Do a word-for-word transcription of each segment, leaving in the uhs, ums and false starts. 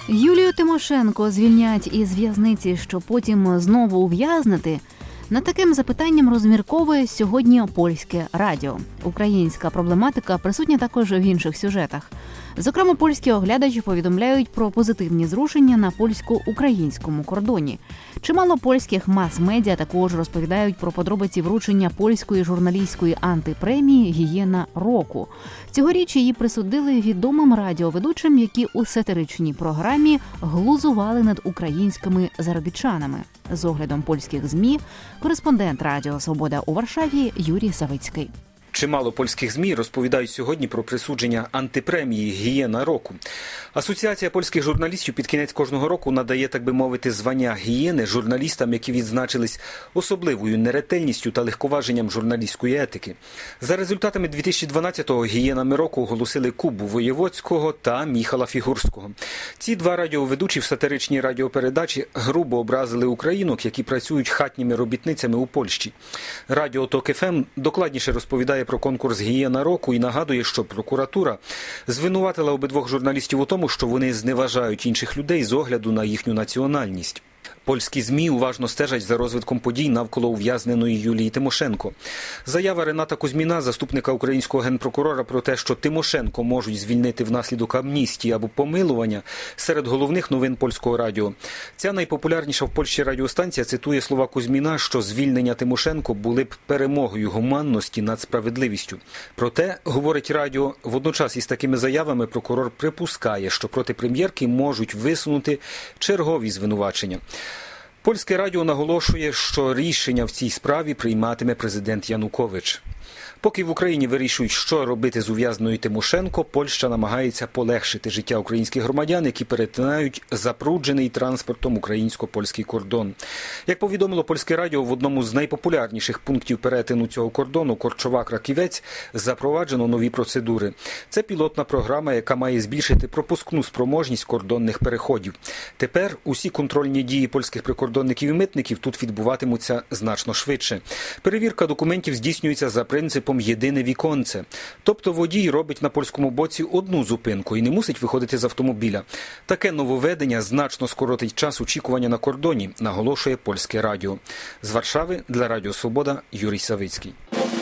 Юлію Тимошенко звільнять із в'язниці, щоб потім знову ув'язнити. Над таким запитанням розмірковує сьогодні Польське радіо. Українська проблематика присутня також в інших сюжетах. Зокрема, польські оглядачі повідомляють про позитивні зрушення на польсько-українському кордоні. Чимало польських мас-медіа також розповідають про подробиці вручення польської журналістської антипремії «Гієна року». Цьогоріч її присудили відомим радіоведучим, які у сатиричній програмі глузували над українськими заробітчанами. З оглядом польських ЗМІ кореспондент Радіо Свобода у Варшаві Юрій Савицький. Чимало польських ЗМІ розповідають сьогодні про присудження антипремії «Гієна року». Асоціація польських журналістів під кінець кожного року надає, так би мовити, звання «Гієни» журналістам, які відзначились особливою неретельністю та легковаженням журналістської етики. За результатами дві тисячі дванадцятого «Гієнами року» оголосили Кубу Воєводського та Міхала Фігурського. Ці два радіоведучі в сатиричній радіопередачі грубо образили українок, які працюють хатніми робітницями у Польщі. Радіо Ток-ФМ докладніше розповідає про конкурс «Гієна року» і нагадує, що прокуратура звинуватила обидвох журналістів у тому, що вони зневажають інших людей з огляду на їхню національність. Польські ЗМІ уважно стежать за розвитком подій навколо ув'язненої Юлії Тимошенко. Заява Рената Кузьміна, заступника українського генпрокурора, про те, що Тимошенко можуть звільнити внаслідок амністії або помилування, серед головних новин польського радіо. Ця найпопулярніша в Польщі радіостанція цитує слова Кузьміна, що звільнення Тимошенко були б перемогою гуманності над справедливістю. Проте, говорить радіо, водночас із такими заявами прокурор припускає, що проти прем'єрки можуть висунути чергові звинувачення. Польське радіо наголошує, що рішення в цій справі прийматиме президент Янукович. Поки в Україні вирішують, що робити з ув'язненою Тимошенко, Польща намагається полегшити життя українських громадян, які перетинають запруджений транспортом українсько-польський кордон. Як повідомило Польське радіо, в одному з найпопулярніших пунктів перетину цього кордону Корчова-Краківець запроваджено нові процедури. Це пілотна програма, яка має збільшити пропускну спроможність кордонних переходів. Тепер усі контрольні дії польських прикордонників і митників тут відбуватимуться значно швидше. Перевірка документів здійснюється за принципом «єдине віконце». Тобто водій робить на польському боці одну зупинку і не мусить виходити з автомобіля. Таке нововведення значно скоротить час очікування на кордоні, наголошує Польське радіо. З Варшави для Радіо Свобода Юрій Савицький.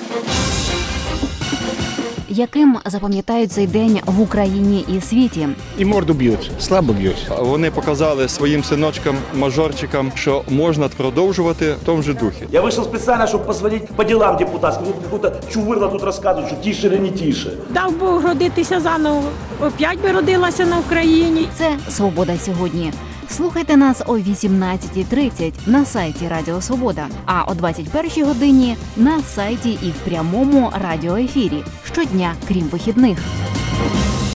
Яким запам'ятають цей день в Україні і світі? І морду б'ють, слабо б'ють. Вони показали своїм синочкам, мажорчикам, що можна продовжувати в тому ж духі. Я вийшов спеціально, щоб позвонити по ділам депутатським. Тут якась чувирла тут розказують, що тіше, не тіше. Дав Бог родитися заново. Опять би родилася на Україні. Це «Свобода сьогодні». Слухайте нас о вісімнадцятій тридцять на сайті Радіо Свобода, а о двадцять першій годині на сайті і в прямому радіоефірі. Щодня, крім вихідних.